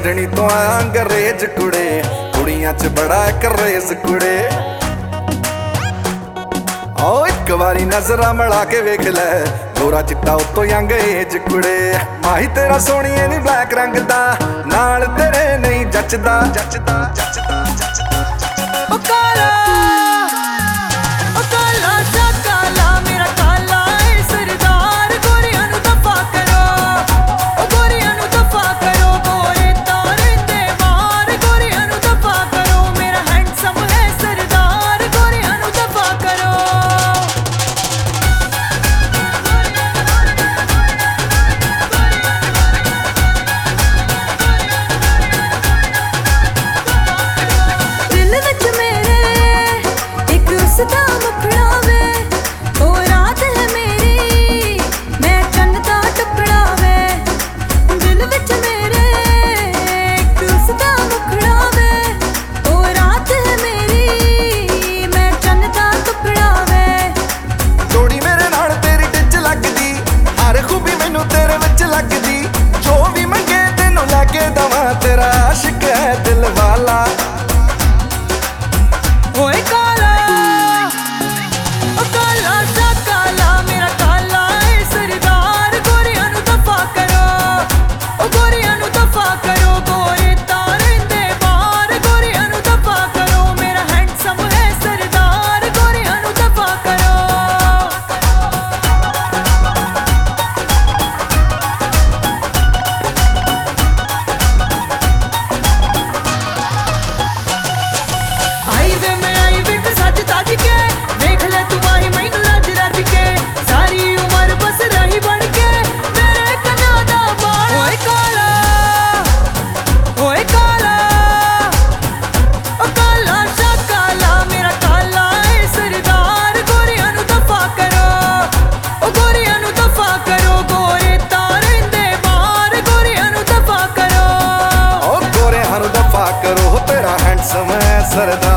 Sydney तो अंग्रेज कुड़े, कुड़ियां च बड़ा क्रेज कुड़े। ओ एक बारी नजरा मिला के वेख ले, गोरा चिट्टा उत्तों यंग एज कुड़े। माही तेरा सोहणीए नी ब्लैक रंग दा, नाल तेरे नहीं जचदा जचदा जचदा जचदा ओ काला सा काला मेरा काला है सरदार, गोरियां नू दफा करो, ओ गोरियां नू दफा करो, गोरे तारे दे मार, गोरियां नू दफा करो, मेरा हैंडसम है सरदार, गोरियां नू दफा करो। दिल विच मेरे एक उसदा मुखड़ा वे, ओ रात है मेरी मैं चन्न दा टुकड़ा वे। दिल विच मेरे एक उसदा मुखड़ा वे, ओ रात है मेरी मैं चन्न दा टुकड़ा वे। जोड़ी मेरे नाल तेरी टिच लगदी, हर खूबी मैनू तेरे विच लगदी, जो भी मंगे तेनू लैके दवां, तेरा आशिक है दिल वाला। ओए काला सा काला मेरा काला है सरदार, गोरियां नू दफा करो, ओ गोरियां नू दफा करो, गोरे तारे दे मार, गोरियां नू दफा करो, मेरा हैंडसम है सरदार, गोरियां नू दफा करो। आई वे मैं आई वे सज तज के, देख ले तू आई मैनू रज रज के, सारी उम्र बस रही बन के मेरे कन्या दा बाल। ओए काला ओ काला सा काला मेरा काला है सरदार, गोरियां नू दफा करो, ओ गोरियां नू दफा करो, गोरे तारे दे मार, गोरियां नू दफा करो। ओ गोरे हानू दफा करो, तेरा हैंडसम है सरदार।